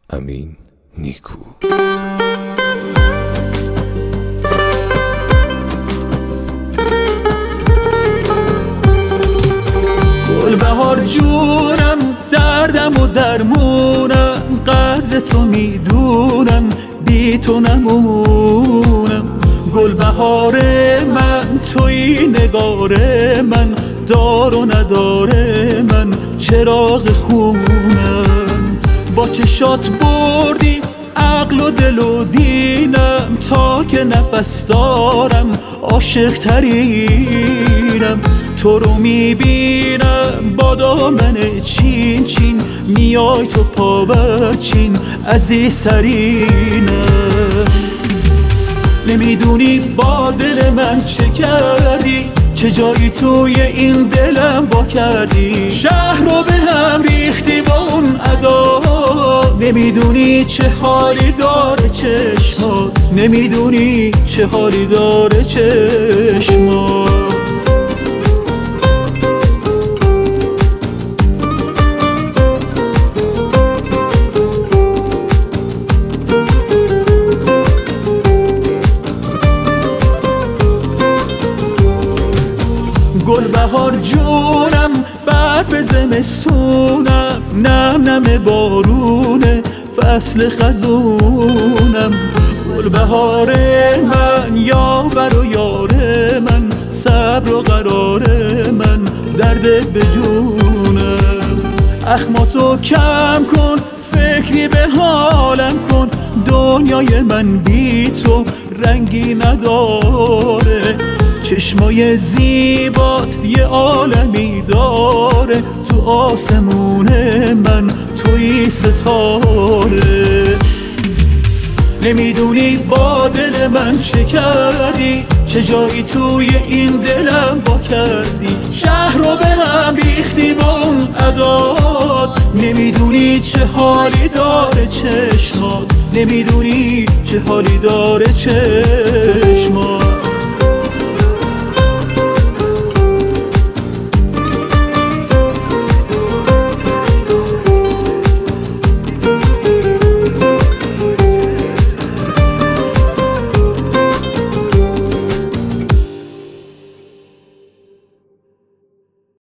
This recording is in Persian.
امین نیکو. گلبهار جونم، دردم و درمونم، قدر تو میدونم، بی تو نمونم. گلبهار من توی نگار من، دار و ندار من چراغ خونم. با چشات بردی عقل و دل و دینم، تا که نفس دارم عاشق ترینم. تو رو میبینم با دامن چین چین، میای تو پا برچین عزیزترینم. نمیدونی با دل من چه کردی، چه جایی توی این دلم وا کردی. شهر رو به هم ریختی با اون ادا، نمیدونی چه حالی داره چشمات، نمیدونی چه حالی داره چشمات. گلبهار جونم، برف زمستونم، نم نم بارونه فصل خزونم. گلبهار من، یاور و یار من، صبر و قرار من، درد به جونم. اخماتو کم کن، فکری به حالم کن، دنیای من بی تو رنگی نداره. چشمای زیبات یه عالمی داره، تو آسمون من توی ستاره. نمیدونی با دل من چه کردی، چه جایی توی این دلم وا کردی. شهر رو به هم ریختی با اون عداد، نمیدونی چه حالی داره چشمات، نمیدونی چه حالی داره چشمات.